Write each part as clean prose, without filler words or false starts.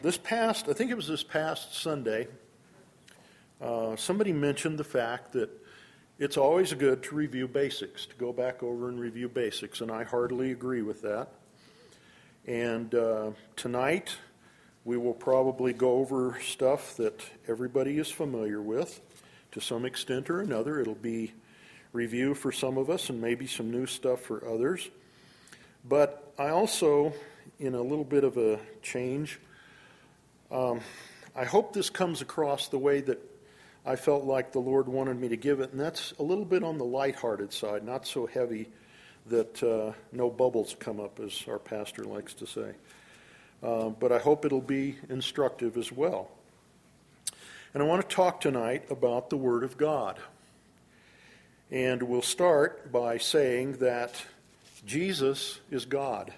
I think it was this past Sunday, somebody mentioned the fact that it's always good to review basics, to go back over and review basics, and I heartily agree with that. And tonight, we will probably go over stuff that everybody is familiar with to some extent or another. It'll be review for some of us and maybe some new stuff for others. But I also, in a little bit of a change, I hope this comes across the way that I felt like the Lord wanted me to give it, and that's a little bit on the lighthearted side, not so heavy that no bubbles come up, as our pastor likes to say. But I hope it'll be instructive as well. And I want to talk tonight about the Word of God. And we'll start by saying that Jesus is God.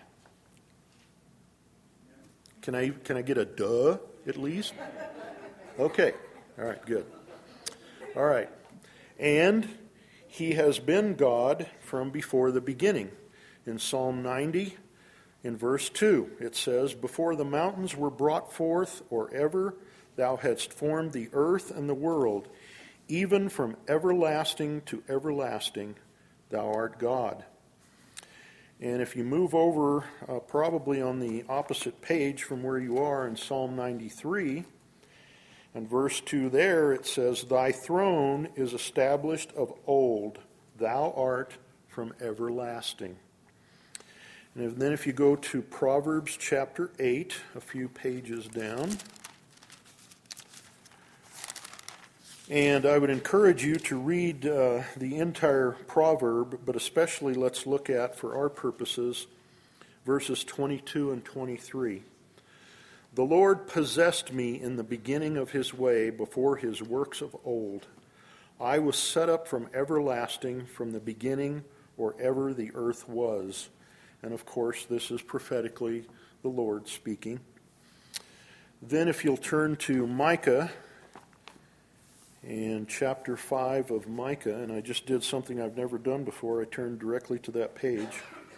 Can I get a duh at least? Okay. All right, good. All right. And he has been God from before the beginning. In Psalm 90, in verse 2, it says, "Before the mountains were brought forth, or ever thou hadst formed the earth and the world, even from everlasting to everlasting, thou art God." And if you move over, probably on the opposite page from where you are in Psalm 93, and verse 2 there, it says, "Thy throne is established of old, thou art from everlasting." And then if you go to Proverbs chapter 8, a few pages down, and I would encourage you to read the entire proverb, but especially let's look at, for our purposes, verses 22 and 23. "The Lord possessed me in the beginning of his way, before his works of old. I was set up from everlasting, from the beginning, or ever the earth was." And of course, this is prophetically the Lord speaking. Then if you'll turn to Micah, in chapter 5 of Micah, and I just did something I've never done before. I turned directly to that page.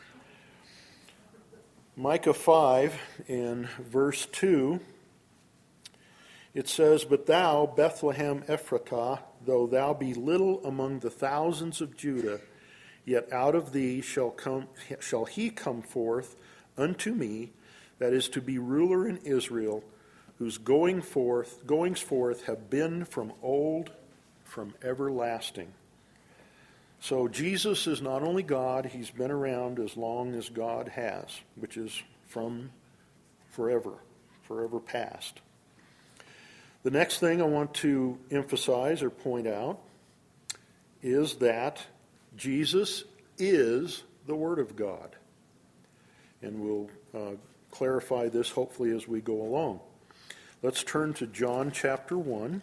Micah 5 in verse 2, it says, "But thou, Bethlehem Ephratah, though thou be little among the thousands of Judah, yet out of thee shall he come forth unto me, that is to be ruler in Israel, whose goings forth have been from old, from everlasting." So Jesus is not only God, he's been around as long as God has, which is from forever past. The next thing I want to emphasize or point out is that Jesus is the Word of God. And we'll clarify this hopefully as we go along. Let's turn to John chapter 1.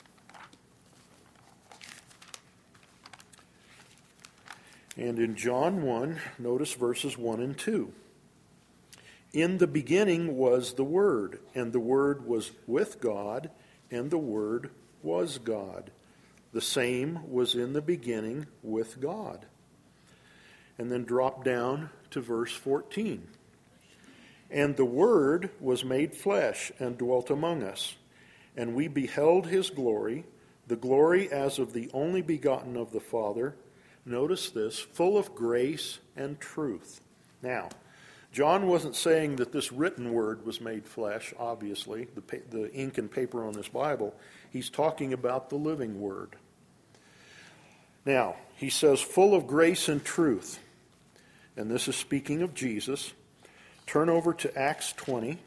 And in John 1, notice verses 1 and 2. "In the beginning was the Word, and the Word was with God, and the Word was God. The same was in the beginning with God." And then drop down to verse 14. "And the Word was made flesh and dwelt among us, and we beheld his glory, the glory as of the only begotten of the Father." Notice this, "full of grace and truth." Now, John wasn't saying that this written word was made flesh, obviously, the ink and paper on this Bible. He's talking about the living Word. Now, he says, "full of grace and truth." And this is speaking of Jesus. Turn over to Acts 20,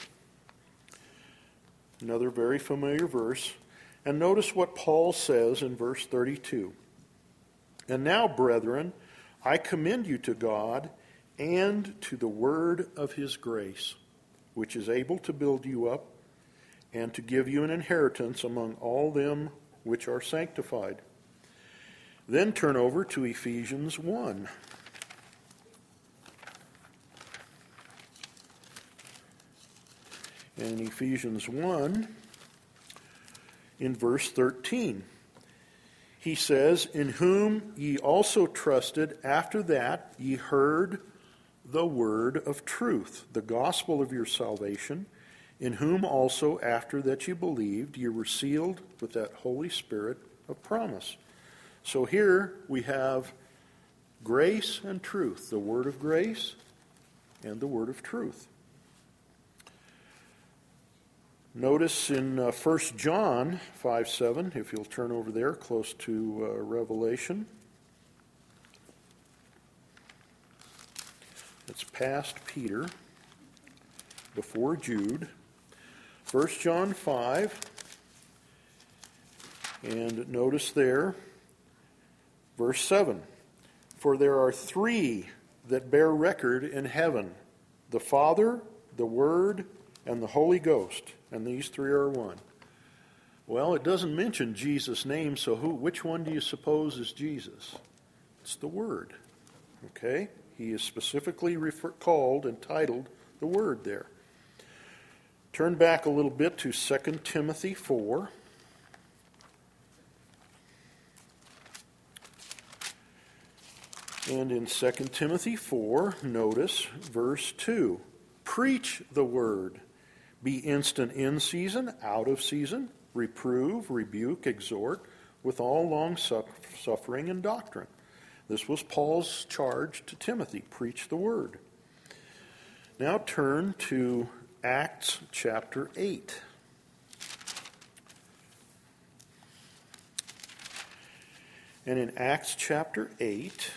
another very familiar verse, and notice what Paul says in verse 32. "And now, brethren, I commend you to God and to the word of his grace, which is able to build you up and to give you an inheritance among all them which are sanctified." Then turn over to Ephesians 1. In Ephesians 1, in verse 13, he says, "In whom ye also trusted, after that ye heard the word of truth, the gospel of your salvation, in whom also after that you believed, you were sealed with that Holy Spirit of promise. So here we have grace and truth, the word of grace and the word of truth. Notice in 1 John 5:7, if you'll turn over there close to Revelation. It's past Peter, before Jude. 1 John 5, and notice there, verse 7. For there are three that bear record in heaven, the Father, the Word, and the Holy Ghost, and these three are one. Well, it doesn't mention Jesus' name, so which one do you suppose is Jesus? It's the Word. Okay? He is specifically called and titled the Word there. Turn back a little bit to 2 Timothy 4. And in 2 Timothy 4, notice verse 2. Preach the word. Be instant in season, out of season. Reprove, rebuke, exhort, with all long-suffering and doctrine. This was Paul's charge to Timothy. Preach the word. Now turn to Acts chapter 8. And in Acts chapter 8,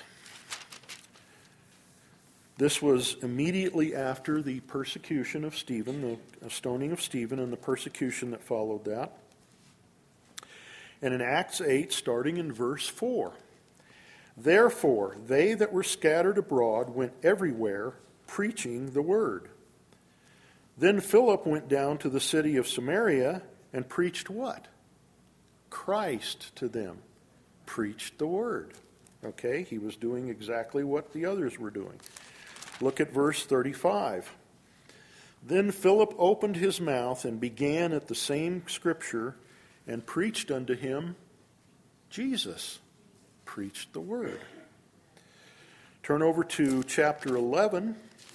this was immediately after the persecution of Stephen, the stoning of Stephen, and the persecution that followed that. And in Acts 8, starting in verse 4, therefore they that were scattered abroad went everywhere preaching the word. Then Philip went down to the city of Samaria and preached what? Christ to them. Preached the word. Okay, he was doing exactly what the others were doing. Look at verse 35. Then Philip opened his mouth and began at the same scripture and preached unto him Jesus. Preached the word. Turn over to chapter 11.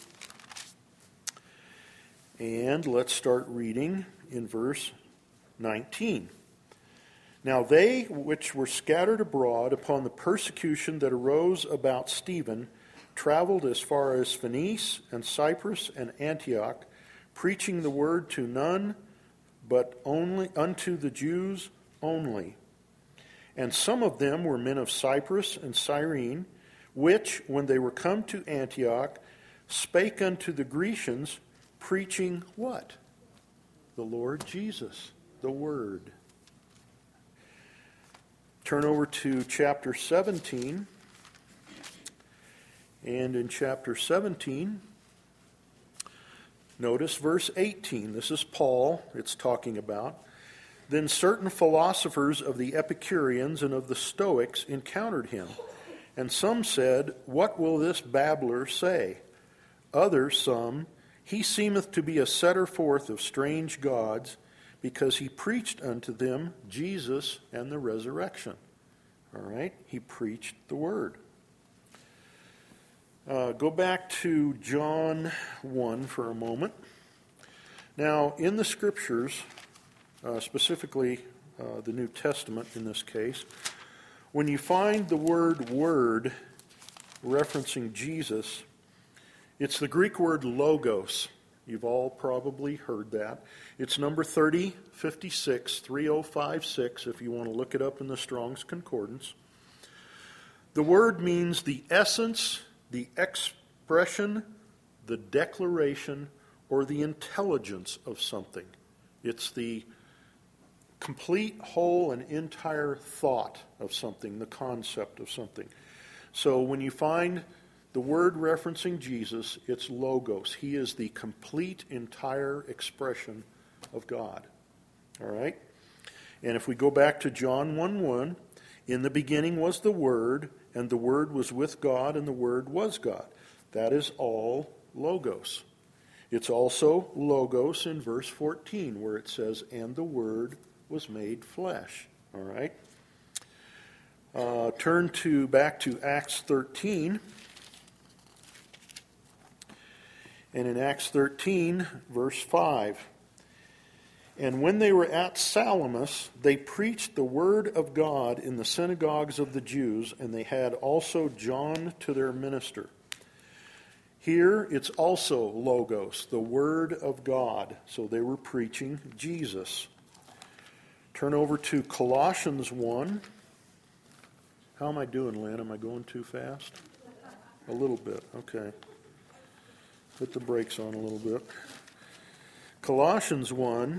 And let's start reading in verse 19. Now they which were scattered abroad upon the persecution that arose about Stephen traveled as far as Phoenice and Cyprus and Antioch, preaching the word to none, but only unto the Jews only. And some of them were men of Cyprus and Cyrene, which, when they were come to Antioch, spake unto the Grecians, preaching what? The Lord Jesus, the Word. Turn over to chapter 17. And in chapter 17, notice verse 18. This is Paul, it's talking about. Then certain philosophers of the Epicureans and of the Stoics encountered him. And some said, what will this babbler say? Others, some, he seemeth to be a setter forth of strange gods, because he preached unto them Jesus and the resurrection. All right? He preached the word. Go back to John 1 for a moment. Now, in the Scriptures, specifically the New Testament in this case, when you find the word word referencing Jesus, it's the Greek word logos. You've all probably heard that. It's number 3056, 3056, if you want to look it up in the Strong's Concordance. The word means the essence, the expression, the declaration, or the intelligence of something. It's the complete, whole, and entire thought of something, the concept of something. So when you find the word referencing Jesus, it's logos. He is the complete, entire expression of God. All right? And if we go back to John 1:1, in the beginning was the Word, and the Word was with God, and the Word was God. That is all logos. It's also logos in verse 14, where it says, and the Word was made flesh. All right? Turn back to Acts 13. And in Acts 13, verse 5, And when they were at Salamis, they preached the word of God in the synagogues of the Jews, and they had also John to their minister. Here it's also Logos, the word of God. So they were preaching Jesus. Turn over to Colossians 1. How am I doing, Lynn? Am I going too fast? A little bit, okay. Put the brakes on a little bit. Colossians 1.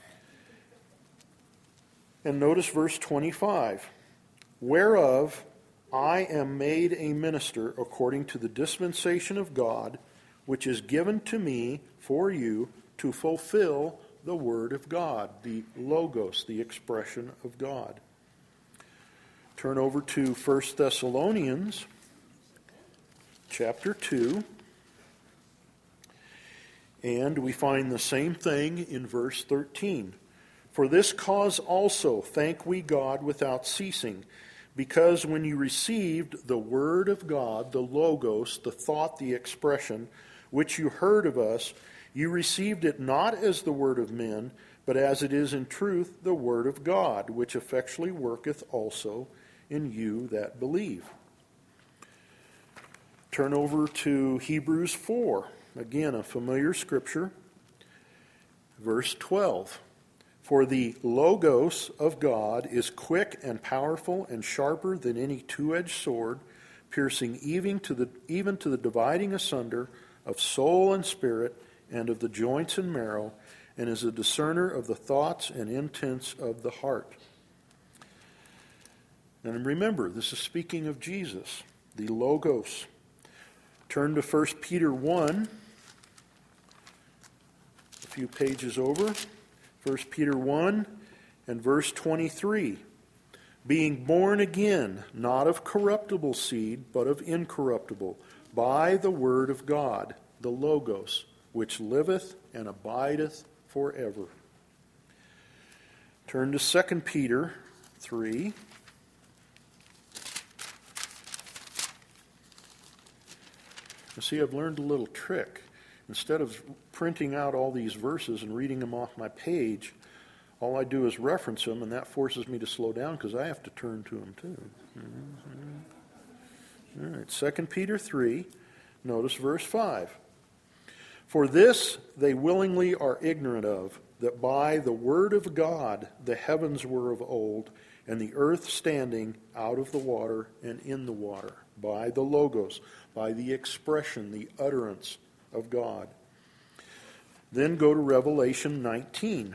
And notice verse 25. Whereof I am made a minister according to the dispensation of God, which is given to me for you to fulfill the word of God, the Logos, the expression of God. Turn over to 1 Thessalonians chapter 2, and we find the same thing in verse 13. For this cause also thank we God without ceasing, because when you received the word of God, the Logos, the thought, the expression, which you heard of us, you received it not as the word of men, but as it is in truth the word of God, which effectually worketh also in you that believe. Turn over to Hebrews 4, again a familiar scripture, verse 12. For the Logos of God is quick and powerful and sharper than any two-edged sword, piercing even to the dividing asunder of soul and spirit and of the joints and marrow, and is a discerner of the thoughts and intents of the heart. And remember, this is speaking of Jesus, the Logos. Turn to 1 Peter 1, a few pages over. 1 Peter 1 and verse 23. Being born again, not of corruptible seed, but of incorruptible, by the word of God, the Logos, which liveth and abideth forever. Turn to 2 Peter 3. You see, I've learned a little trick. Instead of printing out all these verses and reading them off my page, all I do is reference them, and that forces me to slow down because I have to turn to them too. All right, 2 Peter 3, notice verse 5. For this they willingly are ignorant of, that by the word of God the heavens were of old, and the earth standing out of the water and in the water, by the Logos, by the expression, the utterance of God. Then go to Revelation 19.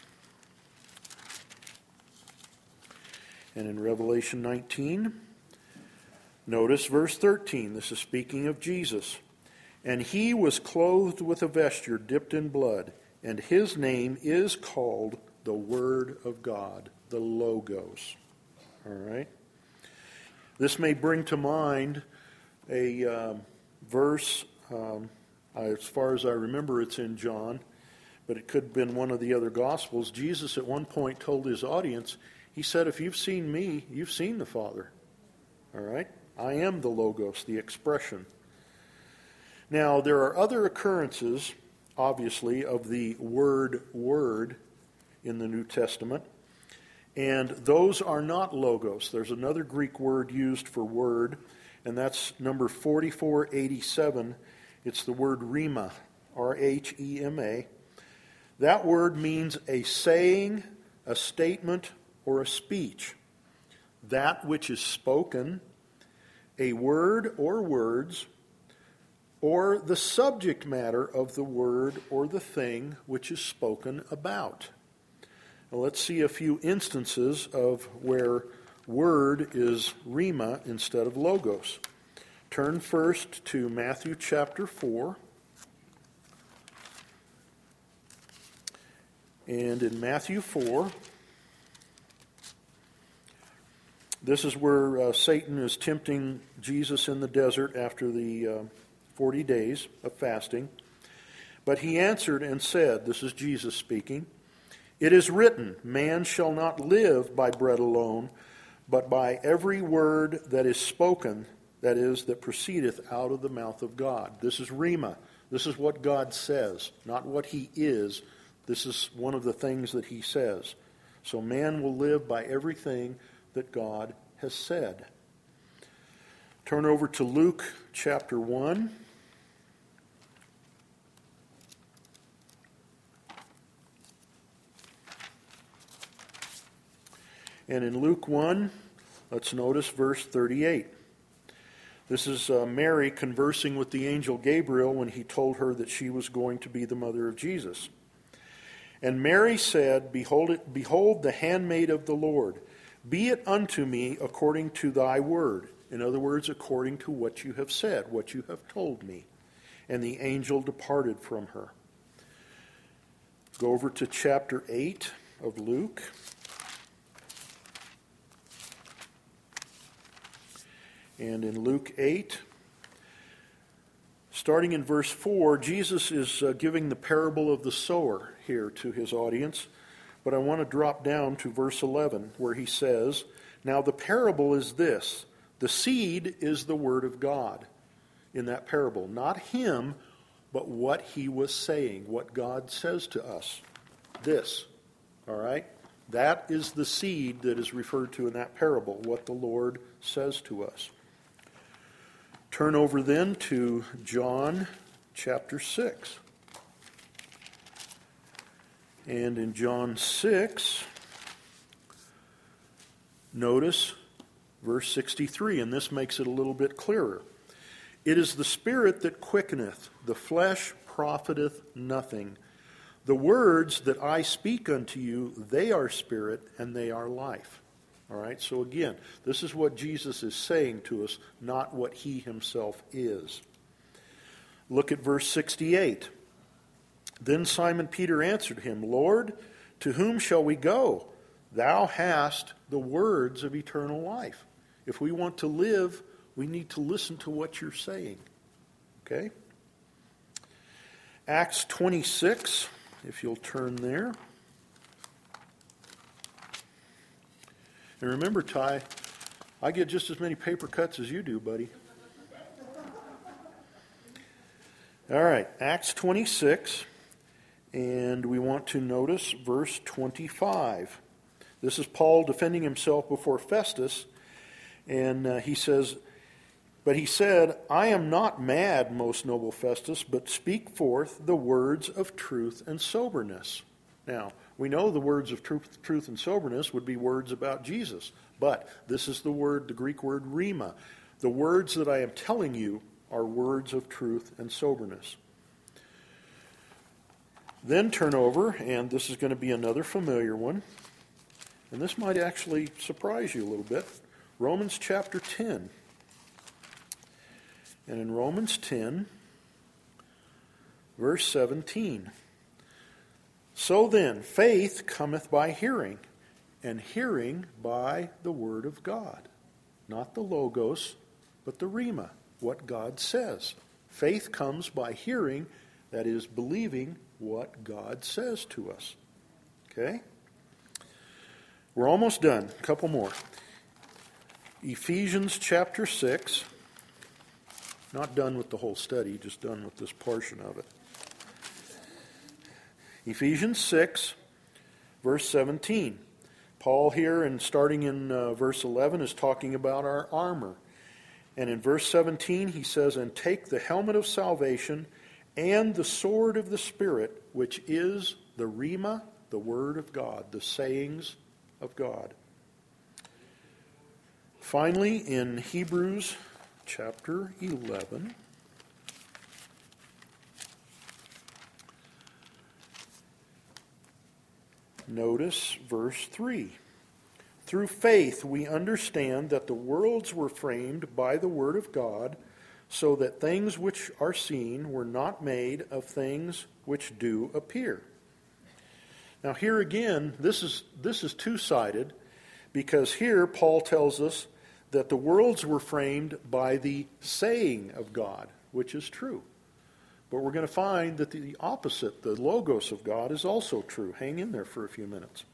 And in Revelation 19, notice verse 13. This is speaking of Jesus. And he was clothed with a vesture dipped in blood, and his name is called the Word of God, the Logos. All right? This may bring to mind a verse. As far as I remember, it's in John, but it could have been one of the other Gospels. Jesus at one point told his audience, he said, if you've seen me, you've seen the Father. All right? I am the Logos, the expression. Now, there are other occurrences, obviously, of the word in the New Testament, and those are not Logos. There's another Greek word used for word, and that's number 4487. It's the word rhema, R-H-E-M-A. That word means a saying, a statement, or a speech. That which is spoken, a word or words, or the subject matter of the word or the thing which is spoken about. Now let's see a few instances of where word is rhema instead of Logos. Turn first to Matthew chapter 4. And in Matthew 4, this is where Satan is tempting Jesus in the desert after the 40 days of fasting. But he answered and said, this is Jesus speaking, it is written, man shall not live by bread alone, but by every word that is spoken, that is, that proceedeth out of the mouth of God. This is rhema. This is what God says, not what he is. This is one of the things that he says. So man will live by everything that God has said. Turn over to Luke chapter 1. And in Luke 1, let's notice verse 38. This is Mary conversing with the angel Gabriel when he told her that she was going to be the mother of Jesus. And Mary said, Behold the handmaid of the Lord. Be it unto me according to thy word. In other words, according to what you have said, what you have told me. And the angel departed from her. Go over to chapter 8 of Luke. And in Luke 8, starting in verse 4, Jesus is giving the parable of the sower here to his audience. But I want to drop down to verse 11, where he says, Now the parable is this. The seed is the word of God in that parable. Not him, but what he was saying, what God says to us. This, all right? That is the seed that is referred to in that parable, what the Lord says to us. Turn over then to John chapter 6. And in John 6, notice verse 63, and this makes it a little bit clearer. It is the Spirit that quickeneth, the flesh profiteth nothing. The words that I speak unto you, they are spirit and they are life. All right, so again, this is what Jesus is saying to us, not what he himself is. Look at verse 68. Then Simon Peter answered him, Lord, to whom shall we go? Thou hast the words of eternal life. If we want to live, we need to listen to what you're saying. Okay? Acts 26, if you'll turn there. And remember, Ty, I get just as many paper cuts as you do, buddy. All right, Acts 26, and we want to notice verse 25. This is Paul defending himself before Festus, and he says, But he said, I am not mad, most noble Festus, but speak forth the words of truth and soberness. Now, we know the words of truth and soberness would be words about Jesus. But this is the Greek word rhema. The words that I am telling you are words of truth and soberness. Then turn over, and this is going to be another familiar one. And this might actually surprise you a little bit. Romans chapter 10. And in Romans 10, verse 17. So then, faith cometh by hearing, and hearing by the word of God. Not the logos, but the rhema, what God says. Faith comes by hearing, that is, believing what God says to us. Okay? We're almost done. A couple more. Ephesians chapter 6. Not done with the whole study, just done with this portion of it. Ephesians 6, verse 17. Paul here, and starting in verse 11, is talking about our armor. And in verse 17, he says, And take the helmet of salvation and the sword of the Spirit, which is the rhema, the word of God, the sayings of God. Finally, in Hebrews chapter 11, notice verse 3. Through faith we understand that the worlds were framed by the word of God, so that things which are seen were not made of things which do appear. Now here again, this is two-sided, because here Paul tells us that the worlds were framed by the saying of God, which is true. But we're going to find that the opposite, the logos of God, is also true. Hang in there for a few minutes.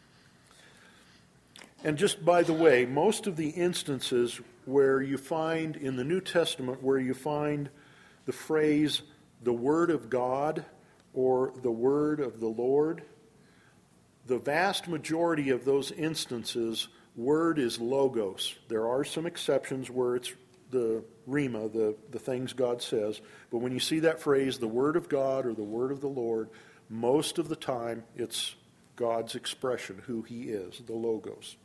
And just by the way, most of the instances where you find in the New Testament, where you find the phrase, the Word of God, or the word of the Lord. The vast majority of those instances, word is logos. There are some exceptions where it's the rhema, the things God says. But when you see that phrase, the word of God or the word of the Lord, most of the time it's God's expression, who he is, the logos.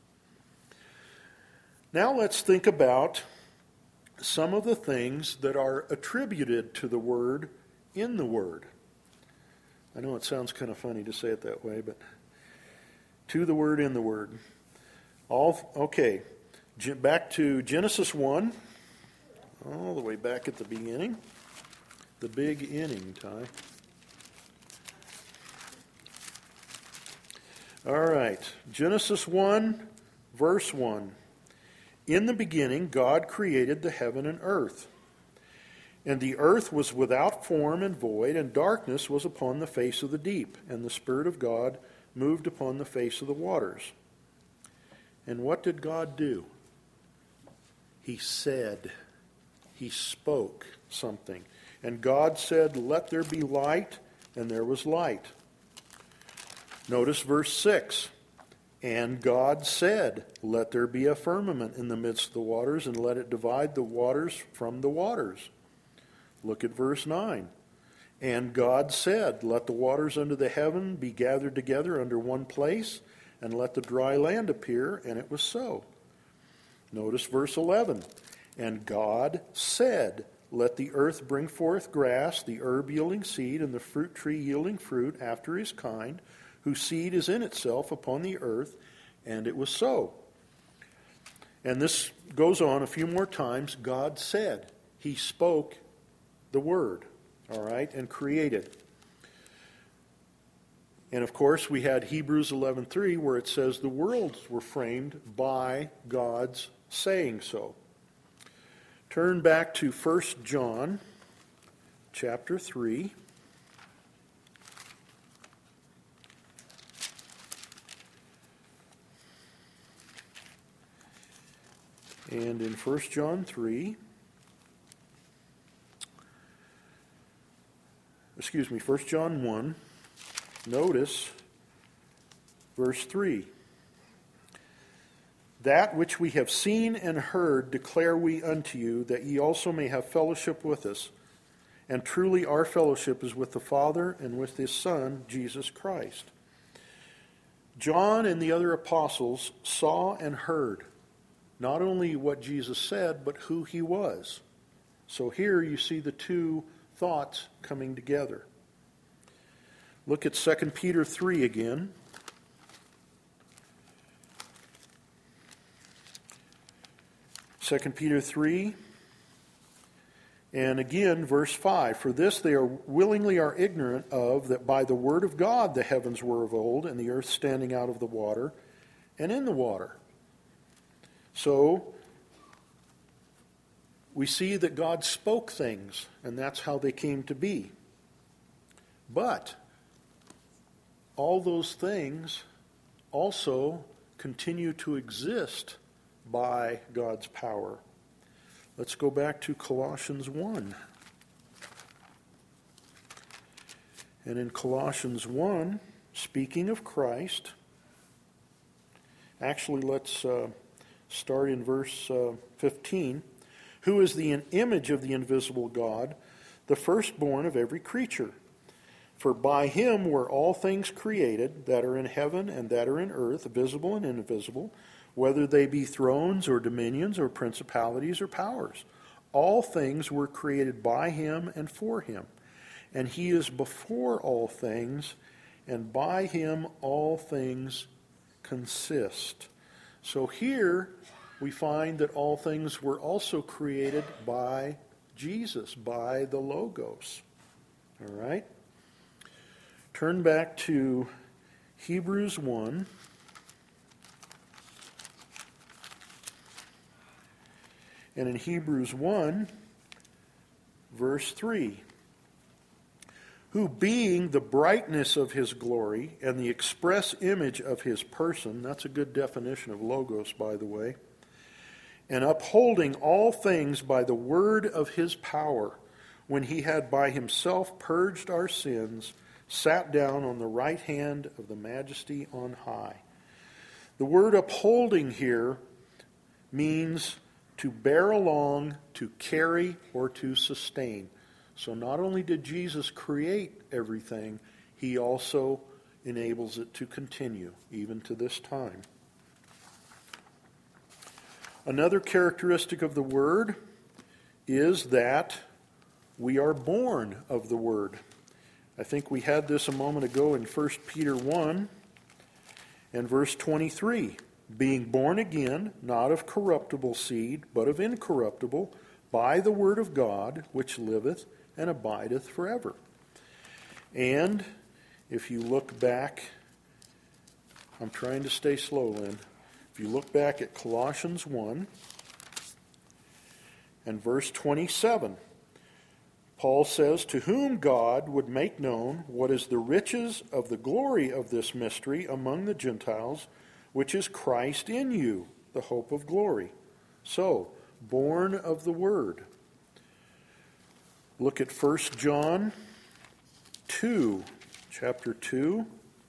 Now let's think about some of the things that are attributed to the word in the word. I know it sounds kind of funny to say it that way, but to the word in the word. Okay, back to Genesis 1, all the way back at the beginning. The big inning, Ty. All right, Genesis 1, verse 1. In the beginning, God created the heaven and earth. And the earth was without form and void, and darkness was upon the face of the deep, and the Spirit of God moved upon the face of the waters. And what did God do? He said, he spoke something. And God said, let there be light, and there was light. Notice verse 6. And God said, let there be a firmament in the midst of the waters, and let it divide the waters from the waters. Look at verse 9. And God said, let the waters under the heaven be gathered together under one place, and let the dry land appear, and it was so. Notice verse 11. And God said, let the earth bring forth grass, the herb yielding seed, and the fruit tree yielding fruit after his kind, whose seed is in itself upon the earth, and it was so. And this goes on a few more times. God said, he spoke the word, all right, and created. And of course, we had Hebrews 11:3, where it says the worlds were framed by God's saying so. Turn back to 1 John chapter 3. And in 1 John 3, 1 John 1, notice verse 3. That which we have seen and heard declare we unto you, that ye also may have fellowship with us. And truly our fellowship is with the Father and with his Son, Jesus Christ. John and the other apostles saw and heard not only what Jesus said, but who he was. So here you see the two thoughts coming together. Look at 2 Peter 3 again. 2 Peter 3, and again, verse 5. For this they willingly are ignorant of, that by the word of God the heavens were of old, and the earth standing out of the water, and in the water. So, we see that God spoke things, and that's how they came to be. But all those things also continue to exist by God's power. Let's go back to Colossians 1. And in Colossians 1, speaking of Christ, actually let's start in verse 15. Who is the image of the invisible God, the firstborn of every creature? For by him were all things created, that are in heaven and that are in earth, visible and invisible, whether they be thrones or dominions or principalities or powers. All things were created by him and for him. And he is before all things, and by him all things consist. So here we find that all things were also created by Jesus, by the Logos. All right? Turn back to Hebrews 1. And in Hebrews 1, verse 3, who being the brightness of his glory and the express image of his person, that's a good definition of Logos, by the way, and upholding all things by the word of his power, when he had by himself purged our sins, sat down on the right hand of the Majesty on high. The word upholding here means to bear along, to carry, or to sustain. So not only did Jesus create everything, he also enables it to continue, even to this time. Another characteristic of the Word is that we are born of the Word. I think we had this a moment ago in 1 Peter 1 and verse 23. Being born again, not of corruptible seed, but of incorruptible, by the word of God, which liveth and abideth forever. And if you look back, I'm trying to stay slow, Lynn. If you look back at Colossians 1 and verse 27, Paul says, to whom God would make known what is the riches of the glory of this mystery among the Gentiles, which is Christ in you, the hope of glory. So, born of the Word. Look at 1 John 2, chapter 2,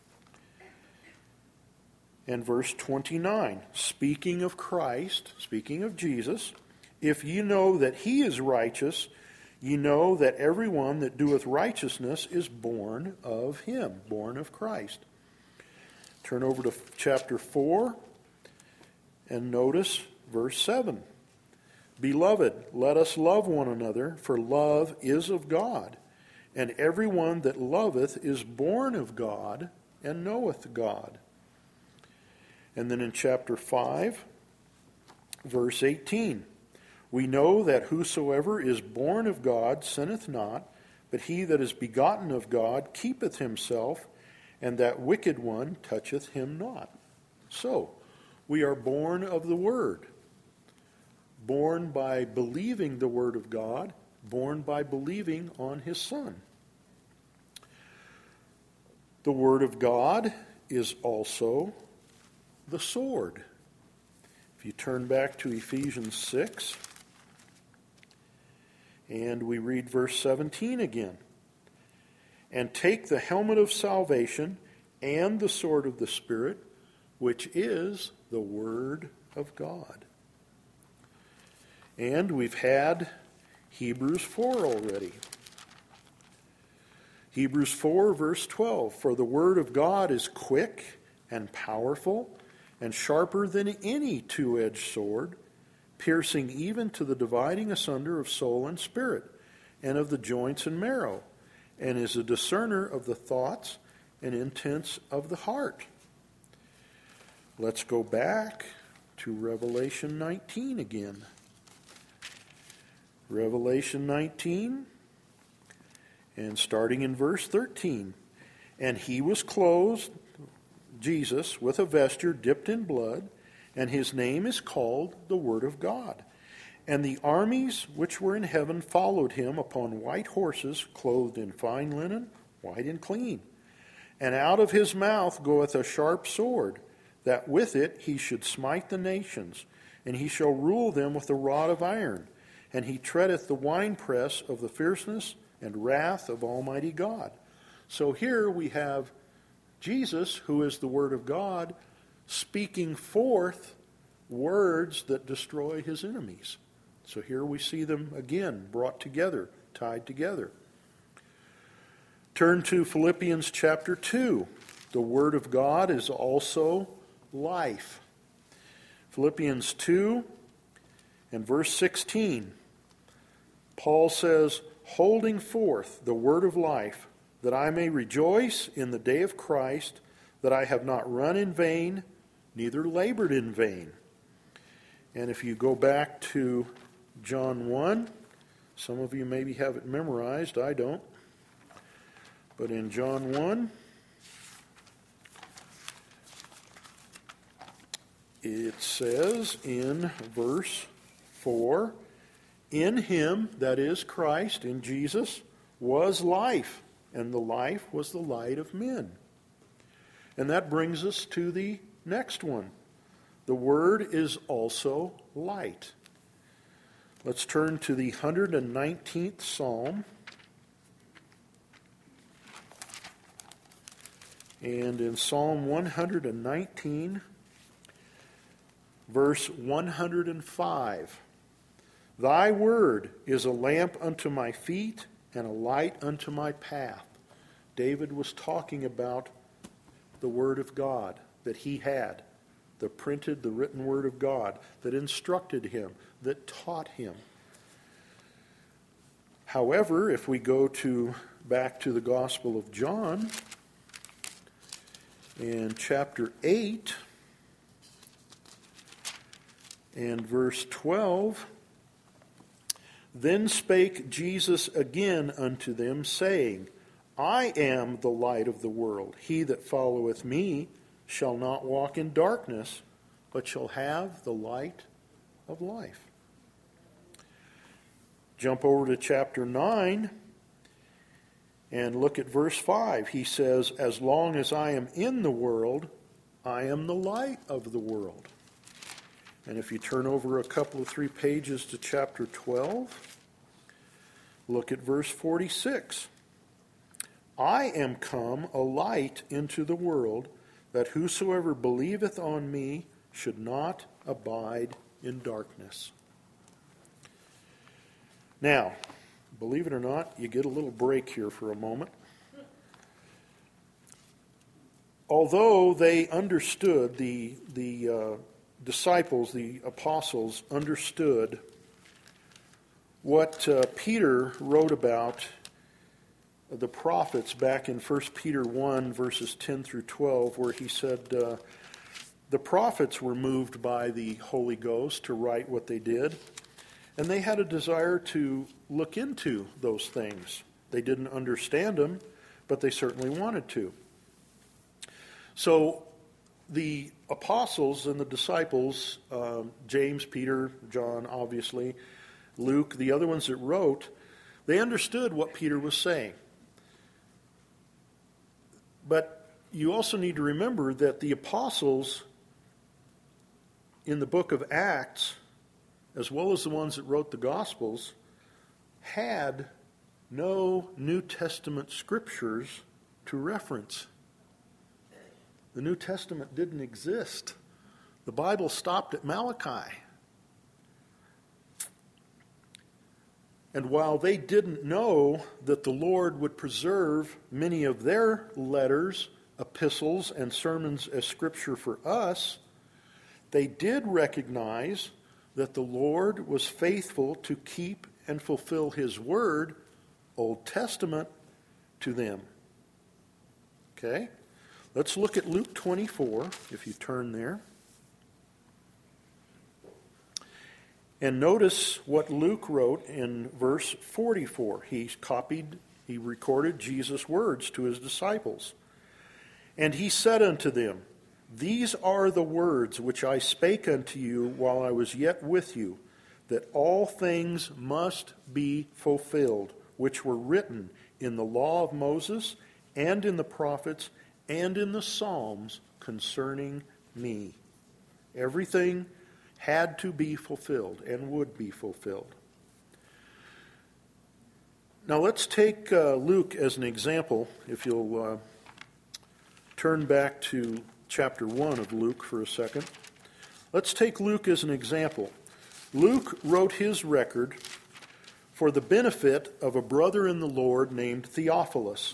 and verse 29. Speaking of Christ, speaking of Jesus, if ye know that he is righteous, ye know that every one that doeth righteousness is born of him, born of Christ. Turn over to chapter 4 and notice verse 7. Beloved, let us love one another, for love is of God. And every one that loveth is born of God and knoweth God. And then in chapter 5, verse 18. We know that whosoever is born of God sinneth not, but he that is begotten of God keepeth himself, and that wicked one toucheth him not. So, we are born of the Word. Born by believing the Word of God, born by believing on His Son. The Word of God is also the sword. If you turn back to Ephesians 6, and we read verse 17 again. And take the helmet of salvation and the sword of the Spirit, which is the Word of God. And we've had Hebrews 4 already. Hebrews 4, verse 12. For the Word of God is quick and powerful and sharper than any two-edged sword, piercing even to the dividing asunder of soul and spirit, and of the joints and marrow, and is a discerner of the thoughts and intents of the heart. Let's go back to Revelation 19 again. Revelation 19, and starting in verse 13. And he was clothed, Jesus, with a vesture dipped in blood, and his name is called the Word of God. And the armies which were in heaven followed him upon white horses, clothed in fine linen, white and clean. And out of his mouth goeth a sharp sword, that with it he should smite the nations, and he shall rule them with a rod of iron. And he treadeth the winepress of the fierceness and wrath of Almighty God. So here we have Jesus, who is the Word of God, speaking forth words that destroy his enemies. So here we see them again brought together, tied together. Turn to Philippians chapter 2. The Word of God is also life. Philippians 2 and verse 16. Paul says, holding forth the word of life, that I may rejoice in the day of Christ, that I have not run in vain, neither labored in vain. And if you go back to John 1, some of you maybe have it memorized, I don't. But in John 1, it says in verse 4, in him, that is Christ, in Jesus, was life, and the life was the light of men. And that brings us to the next one. The Word is also light. Let's turn to the 119th Psalm. And in Psalm 119, verse 105, Thy word is a lamp unto my feet and a light unto my path. David was talking about the word of God that he had, the written word of God that instructed him, that taught him. However, if we go back to the Gospel of John, in chapter 8 and verse 12, Then spake Jesus again unto them, saying, I am the light of the world. He that followeth me shall not walk in darkness, but shall have the light of life. Jump over to chapter 9 and look at verse 5. He says, As long as I am in the world, I am the light of the world. And if you turn over a couple of 3 pages to chapter 12, look at verse 46. I am come a light into the world, that whosoever believeth on me should not abide in darkness. Now, believe it or not, you get a little break here for a moment. Although they understood, the disciples, the apostles, understood what Peter wrote about the prophets back in 1 Peter 1, verses 10 through 12, where he said the prophets were moved by the Holy Ghost to write what they did, and they had a desire to look into those things. They didn't understand them, but they certainly wanted to. So the apostles and the disciples, James, Peter, John, obviously, Luke, the other ones that wrote, they understood what Peter was saying. But you also need to remember that the apostles in the book of Acts, as well as the ones that wrote the Gospels, had no New Testament scriptures to reference. The New Testament didn't exist. The Bible stopped at Malachi. And while they didn't know that the Lord would preserve many of their letters, epistles, and sermons as scripture for us, they did recognize that the Lord was faithful to keep and fulfill His word, Old Testament, to them. Okay? Let's look at Luke 24, if you turn there. And notice what Luke wrote in verse 44. He recorded Jesus' words to his disciples. And he said unto them, These are the words which I spake unto you while I was yet with you, that all things must be fulfilled, which were written in the law of Moses, and in the prophets, and in the Psalms concerning me. Everything had to be fulfilled and would be fulfilled. Now let's take Luke as an example. If you'll turn back to chapter 1 of Luke for a second. Let's take Luke as an example. Luke wrote his record for the benefit of a brother in the Lord named Theophilus.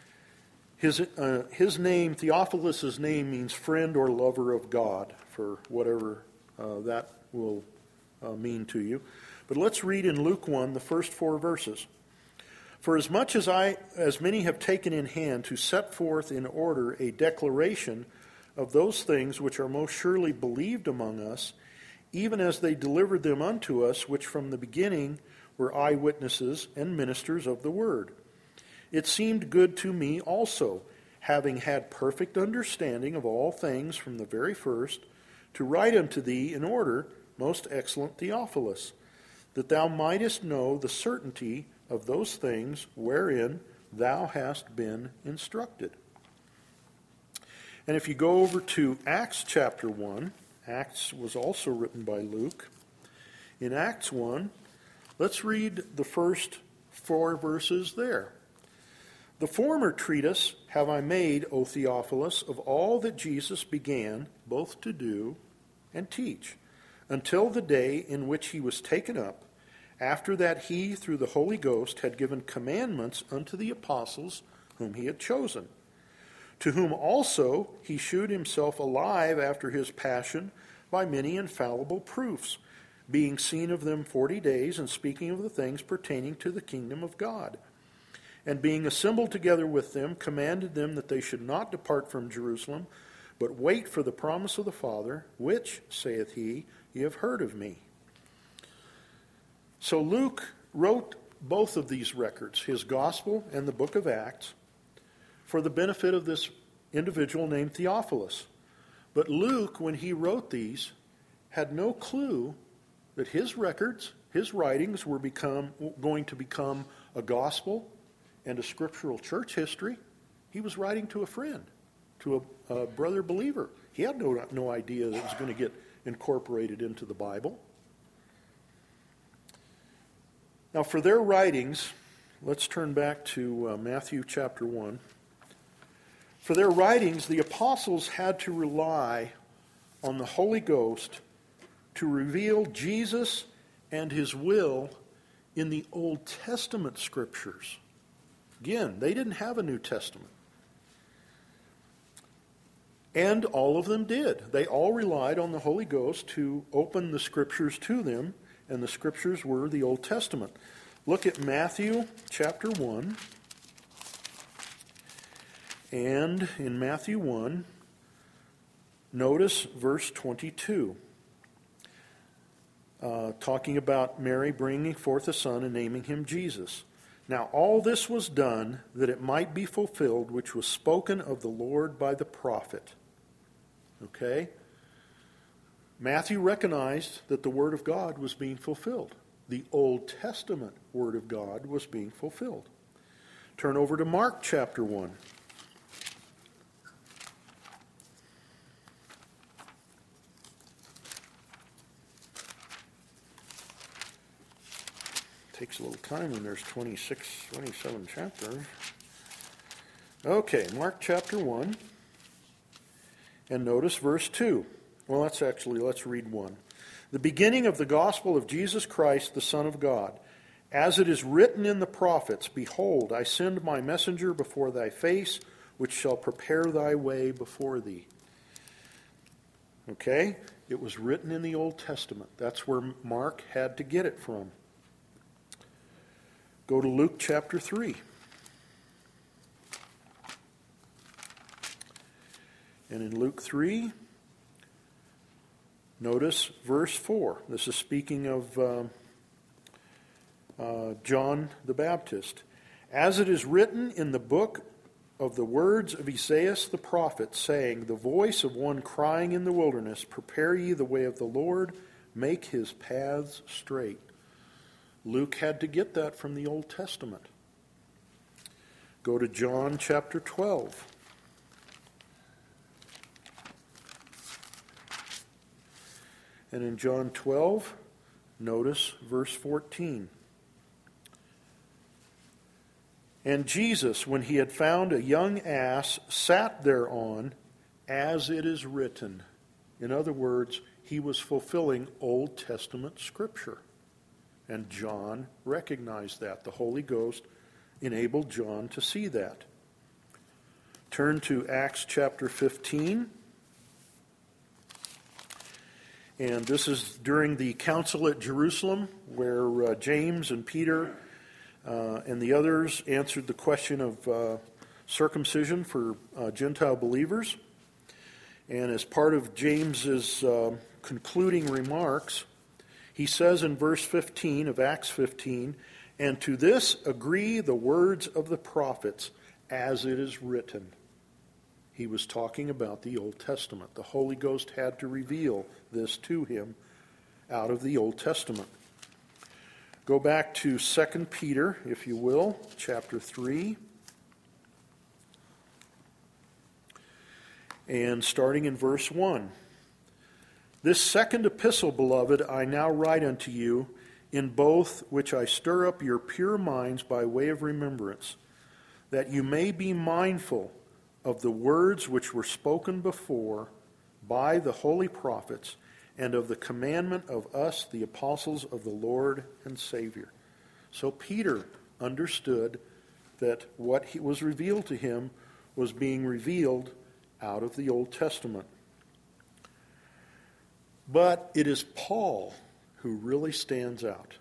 His name, Theophilus' name, means friend or lover of God, for whatever that will mean to you. But let's read in Luke 1, the first 4 verses. For as much as many have taken in hand to set forth in order a declaration of those things which are most surely believed among us, even as they delivered them unto us, which from the beginning were eyewitnesses and ministers of the word. It seemed good to me also, having had perfect understanding of all things from the very first, to write unto thee in order, most excellent Theophilus, that thou mightest know the certainty of those things wherein thou hast been instructed. And if you go over to Acts chapter 1, Acts was also written by Luke. In Acts 1, let's read the first 4 verses there. The former treatise have I made, O Theophilus, of all that Jesus began both to do and teach, until the day in which he was taken up, after that he, through the Holy Ghost, had given commandments unto the apostles whom he had chosen, to whom also he shewed himself alive after his passion by many infallible proofs, being seen of them 40 days, and speaking of the things pertaining to the kingdom of God. And being assembled together with them, commanded them that they should not depart from Jerusalem, but wait for the promise of the Father, which, saith he, ye have heard of me. So Luke wrote both of these records, his gospel and the book of Acts, for the benefit of this individual named Theophilus. But Luke, when he wrote these, had no clue that his records, his writings, were going to become a gospel and a scriptural church history. He was writing to a friend, to a brother believer. He had no idea that it was going to get incorporated into the Bible. Now, for their writings, let's turn back to Matthew chapter 1. For their writings, the apostles had to rely on the Holy Ghost to reveal Jesus and his will in the Old Testament scriptures. Again, they didn't have a New Testament. And all of them did. They all relied on the Holy Ghost to open the scriptures to them, and the scriptures were the Old Testament. Look at Matthew chapter 1. And in Matthew 1, notice verse 22. Talking about Mary bringing forth a son and naming him Jesus. Now all this was done that it might be fulfilled, which was spoken of the Lord by the prophet. Okay? Matthew recognized that the Word of God was being fulfilled. The Old Testament Word of God was being fulfilled. Turn over to Mark chapter 1. Takes a little time when there's 27 chapters. Okay, Mark chapter 1. And notice verse 2. Well, let's read 1. The beginning of the gospel of Jesus Christ, the Son of God. As it is written in the prophets, Behold, I send my messenger before thy face, which shall prepare thy way before thee. Okay? It was written in the Old Testament. That's where Mark had to get it from. Go to Luke chapter 3. And in Luke 3, notice verse 4. This is speaking of John the Baptist. As it is written in the book of the words of Esaias the prophet, saying, The voice of one crying in the wilderness, Prepare ye the way of the Lord, make his paths straight. Luke had to get that from the Old Testament. Go to John chapter 12. And in John 12, notice verse 14. And Jesus, when he had found a young ass, sat thereon, as it is written. In other words, he was fulfilling Old Testament scripture. And John recognized that. The Holy Ghost enabled John to see that. Turn to Acts chapter 15. And this is during the council at Jerusalem, where James and Peter and the others answered the question of circumcision for Gentile believers. And as part of James's concluding remarks, he says in verse 15 of Acts 15, And to this agree the words of the prophets, as it is written. He was talking about the Old Testament. The Holy Ghost had to reveal this to him out of the Old Testament. Go back to 2 Peter, if you will, chapter 3. And starting in verse 1. This second epistle, beloved, I now write unto you, in both which I stir up your pure minds by way of remembrance, that you may be mindful of the words which were spoken before by the holy prophets, and of the commandment of us, the apostles of the Lord and Savior. So Peter understood that what was revealed to him was being revealed out of the Old Testament. But it is Paul who really stands out.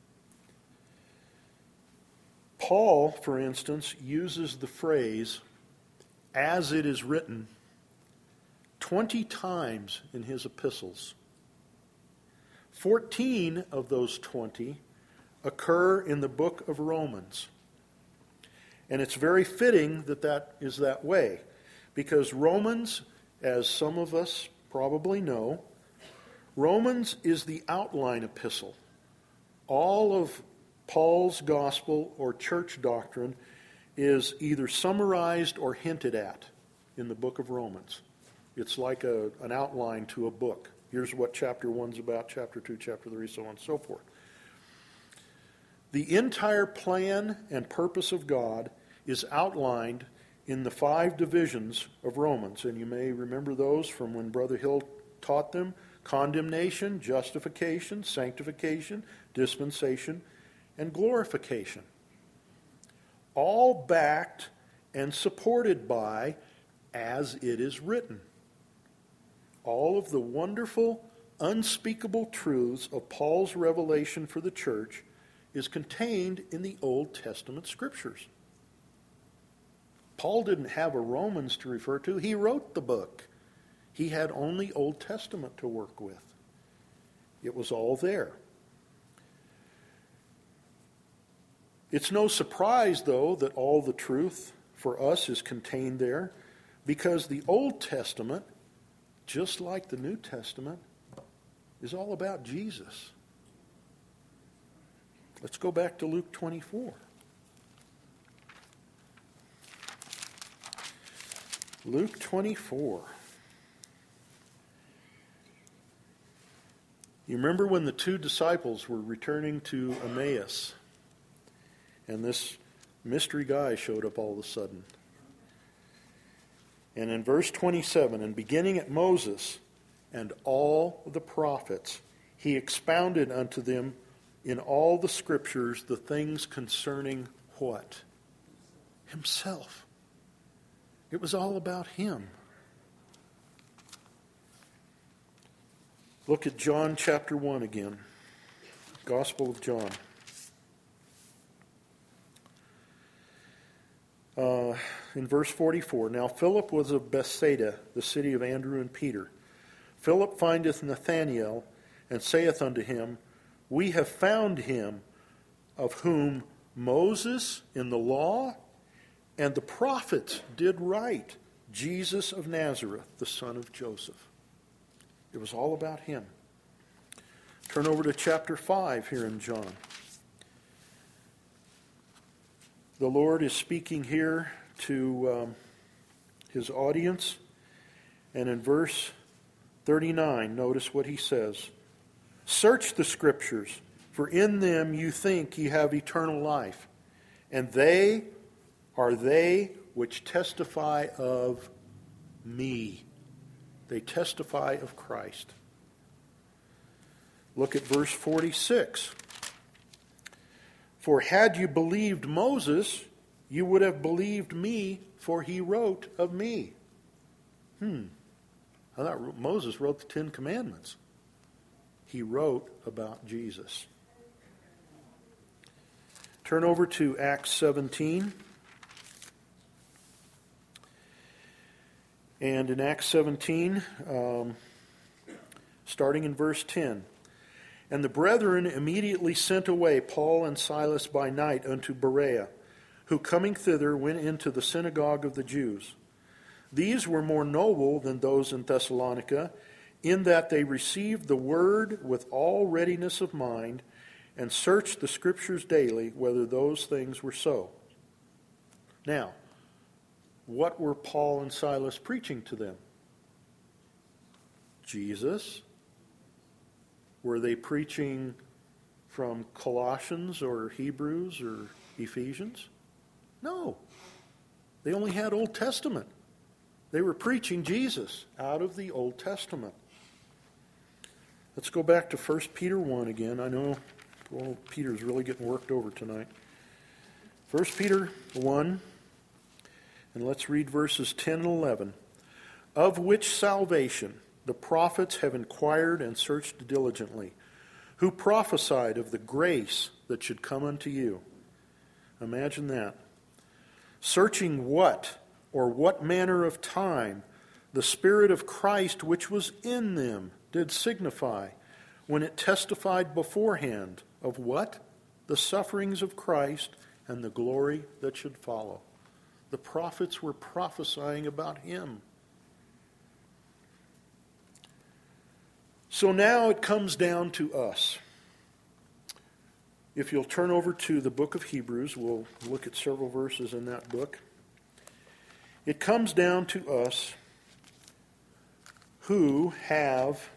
Paul, for instance, uses the phrase, "as it is written," 20 times in his epistles. 14 of those 20 occur in the book of Romans. And it's very fitting that that is that way, because Romans, as some of us probably know, Romans is the outline epistle. All of Paul's gospel or church doctrine is either summarized or hinted at in the book of Romans. It's like an outline to a book. Here's what chapter 1's about, chapter 2, chapter 3, so on and so forth. The entire plan and purpose of God is outlined in the 5 divisions of Romans. And you may remember those from when Brother Hill taught them: condemnation, justification, sanctification, dispensation, and glorification. All backed and supported by "as it is written." All of the wonderful, unspeakable truths of Paul's revelation for the church is contained in the Old Testament scriptures. Paul didn't have a Romans to refer to. He wrote the book. He had only Old Testament to work with. It was all there. It's no surprise, though, that all the truth for us is contained there, because the Old Testament, just like the New Testament, is all about Jesus. Let's go back to Luke 24. Luke 24. You remember when the 2 disciples were returning to Emmaus, and this mystery guy showed up all of a sudden. And in verse 27, and beginning at Moses and all the prophets, he expounded unto them in all the scriptures the things concerning what? Himself. It was all about him. Look at John chapter 1 again. Gospel of John. In verse 44, now Philip was of Bethsaida, the city of Andrew and Peter. Philip findeth Nathanael, and saith unto him, We have found him, of whom Moses in the law and the prophets did write, Jesus of Nazareth, the son of Joseph. It was all about him. Turn over to chapter 5 here in John. The Lord is speaking here to his audience. And in verse 39, notice what he says. Search the scriptures, for in them you think ye have eternal life. And they are they which testify of me. They testify of Christ. Look at verse 46. For had you believed Moses, you would have believed me, for he wrote of me. I thought Moses wrote the 10 Commandments. He wrote about Jesus. Turn over to Acts 17. And in Acts 17, starting in verse 10, And the brethren immediately sent away Paul and Silas by night unto Berea, who coming thither went into the synagogue of the Jews. These were more noble than those in Thessalonica, in that they received the word with all readiness of mind, and searched the scriptures daily whether those things were so. Now, what were Paul and Silas preaching to them? Jesus. Were they preaching from Colossians or Hebrews or Ephesians? No. They only had Old Testament. They were preaching Jesus out of the Old Testament. Let's go back to 1 Peter 1 again. I know Peter's really getting worked over tonight. 1 Peter 1, and let's read verses 10 and 11. Of which salvation the prophets have inquired and searched diligently, who prophesied of the grace that should come unto you. Imagine that. Searching what or what manner of time the Spirit of Christ which was in them did signify, when it testified beforehand of what? The sufferings of Christ and the glory that should follow. The prophets were prophesying about him. So now it comes down to us. If you'll turn over to the book of Hebrews, we'll look at several verses in that book. It comes down to us who have,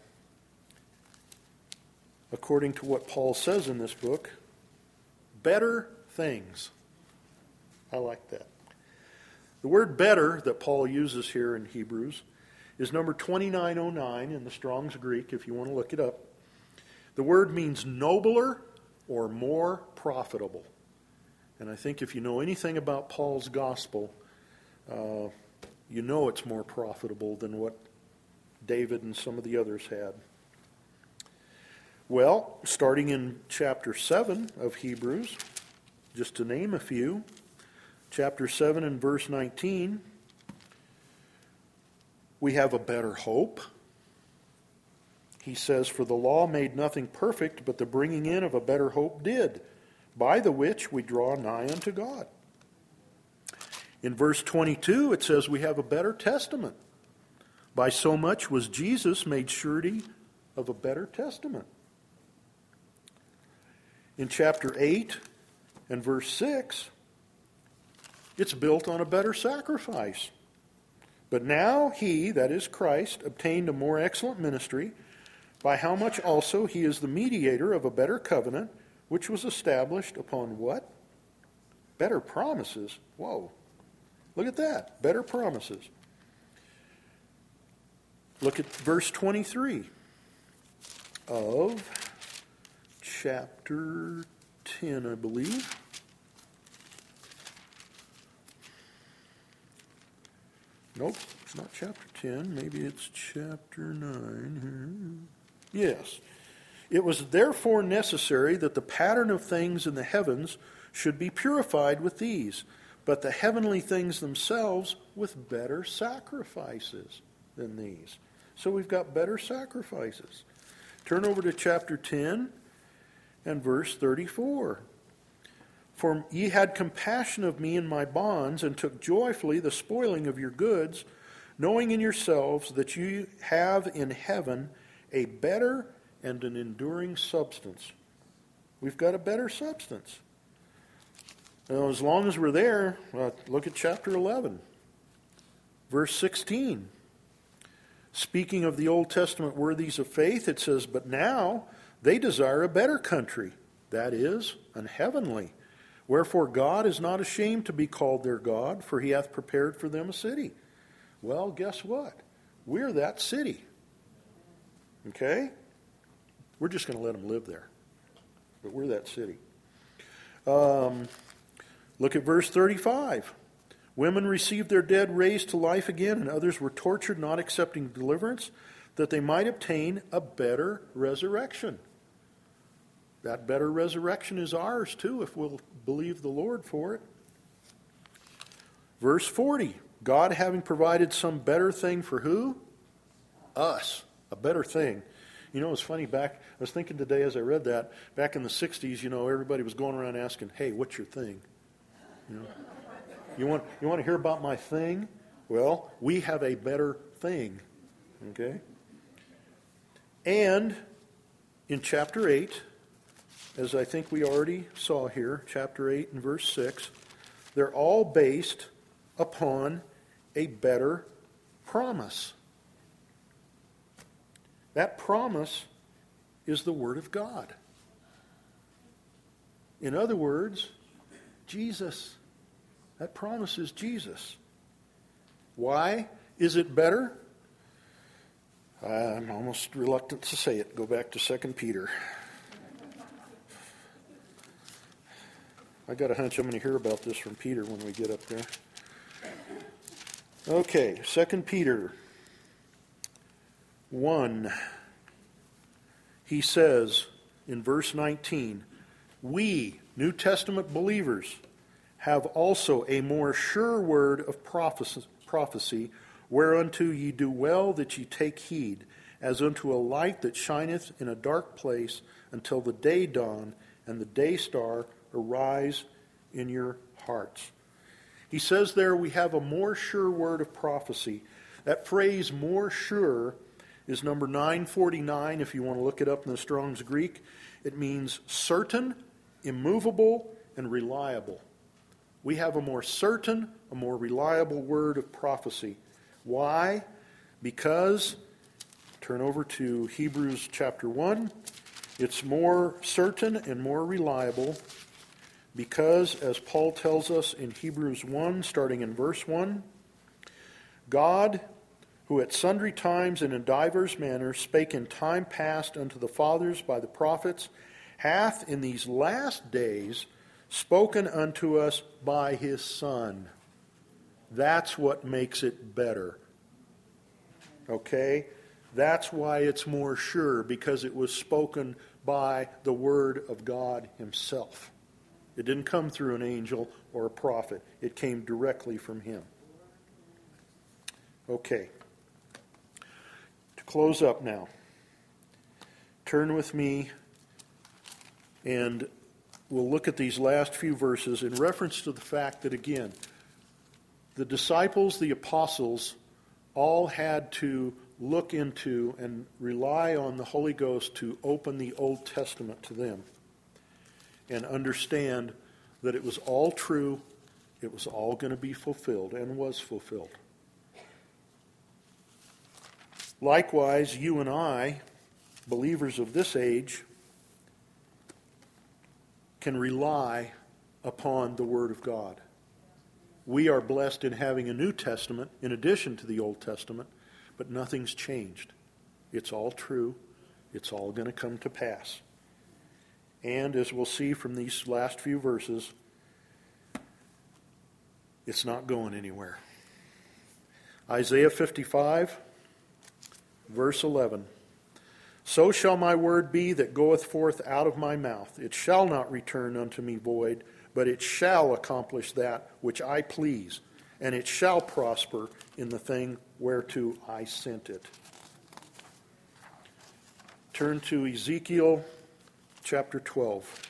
according to what Paul says in this book, better things. I like that. The word better that Paul uses here in Hebrews is number 2909 in the Strong's Greek, if you want to look it up. The word means nobler or more profitable. And I think if you know anything about Paul's gospel, you know it's more profitable than what David and some of the others had. Well, starting in chapter 7 of Hebrews, just to name a few, chapter 7 and verse 19, we have a better hope. He says, for the law made nothing perfect, but the bringing in of a better hope did, by the which we draw nigh unto God. In verse 22, it says we have a better testament. By so much was Jesus made surety of a better testament. In chapter 8 and verse 6, it's built on a better sacrifice. But now he, that is Christ, obtained a more excellent ministry, by how much also he is the mediator of a better covenant, which was established upon what? Better promises. Whoa. Look at that. Better promises. Look at verse 23 of chapter 10, I believe. Nope, it's not chapter 10. Maybe it's chapter 9 here. Yes. It was therefore necessary that the pattern of things in the heavens should be purified with these, but the heavenly things themselves with better sacrifices than these. So we've got better sacrifices. Turn over to chapter 10 and verse 34. For ye had compassion of me in my bonds, and took joyfully the spoiling of your goods, knowing in yourselves that you have in heaven a better and an enduring substance. We've got a better substance. Now, as long as we're there, look at chapter 11, verse 16. Speaking of the Old Testament worthies of faith, it says, but now they desire a better country, that is, an heavenly. Wherefore God is not ashamed to be called their God, for he hath prepared for them a city. Well, guess what? We're that city. Okay? We're just going to let them live there. But we're that city. Look at verse 35. Women received their dead raised to life again, and others were tortured, not accepting deliverance, that they might obtain a better resurrection. That better resurrection is ours too, if we'll believe the Lord for it. Verse 40. God having provided some better thing for who? Us. A better thing. You know, it's funny, I was thinking today as I read that, back in the 60s, everybody was going around asking, hey, what's your thing? You want to hear about my thing? Well, we have a better thing. Okay? And in chapter 8, as I think we already saw here, chapter 8 and verse 6, they're all based upon a better promise. That promise is the Word of God. In other words, Jesus. That promise is Jesus. Why is it better? I'm almost reluctant to say it. Go back to 2 Peter. I got a hunch I'm going to hear about this from Peter when we get up there. Okay, 2 Peter 1. He says in verse 19, we, New Testament believers, have also a more sure word of prophecy, whereunto ye do well that ye take heed, as unto a light that shineth in a dark place until the day dawn and the day star arise in your hearts. He says there we have a more sure word of prophecy. That phrase, more sure, is number 949 if you want to look it up in the Strong's Greek. It means certain, immovable, and reliable. We have a more certain, a more reliable word of prophecy. Why? Because, turn over to Hebrews chapter 1, it's more certain and more reliable because, as Paul tells us in Hebrews 1, starting in verse 1, God, who at sundry times and in divers manners spake in time past unto the fathers by the prophets, hath in these last days spoken unto us by his Son. That's what makes it better. Okay? That's why it's more sure, because it was spoken by the Word of God himself. It didn't come through an angel or a prophet. It came directly from him. Okay. To close up now, turn with me and we'll look at these last few verses in reference to the fact that, again, the disciples, the apostles, all had to look into and rely on the Holy Ghost to open the Old Testament to them and understand that it was all true, it was all going to be fulfilled, and was fulfilled. Likewise, you and I, believers of this age, can rely upon the Word of God. We are blessed in having a New Testament in addition to the Old Testament, but nothing's changed. It's all true. It's all going to come to pass. And as we'll see from these last few verses, it's not going anywhere. Isaiah 55, verse 11. So shall my word be that goeth forth out of my mouth. It shall not return unto me void, but it shall accomplish that which I please, and it shall prosper in the thing whereto I sent it. Turn to Ezekiel chapter 12.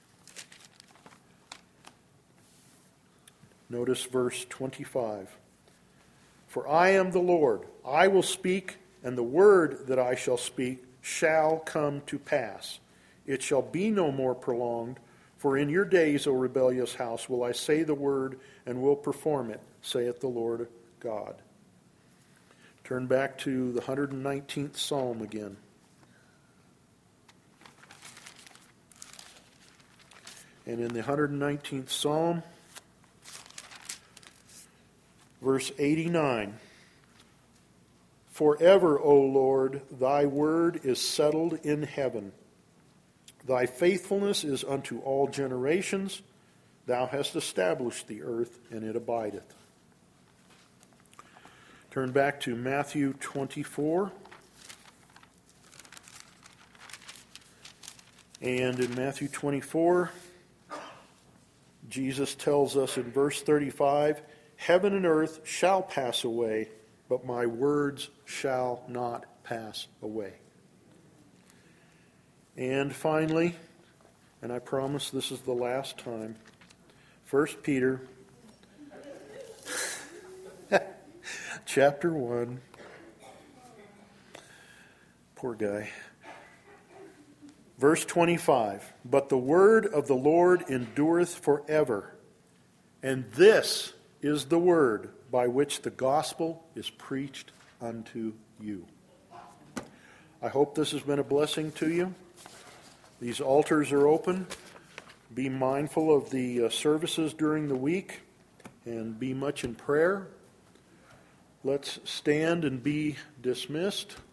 Notice verse 25. For I am the Lord, I will speak, and the word that I shall speak shall come to pass. It shall be no more prolonged, for in your days, O rebellious house, will I say the word and will perform it, saith the Lord God. Turn back to the 119th Psalm again. And in the 119th Psalm, verse 89, Forever, O Lord, thy word is settled in heaven. Thy faithfulness is unto all generations. Thou hast established the earth, and it abideth. Turn back to Matthew 24. And in Matthew 24, Jesus tells us in verse 35, Heaven and earth shall pass away, but my words shall not pass away. And finally, and I promise this is the last time, 1 Peter chapter 1. Poor guy. Verse 25, But the word of the Lord endureth forever, and this is the word by which the gospel is preached unto you. I hope this has been a blessing to you. These altars are open. Be mindful of the services during the week. and be much in prayer. Let's stand and be dismissed.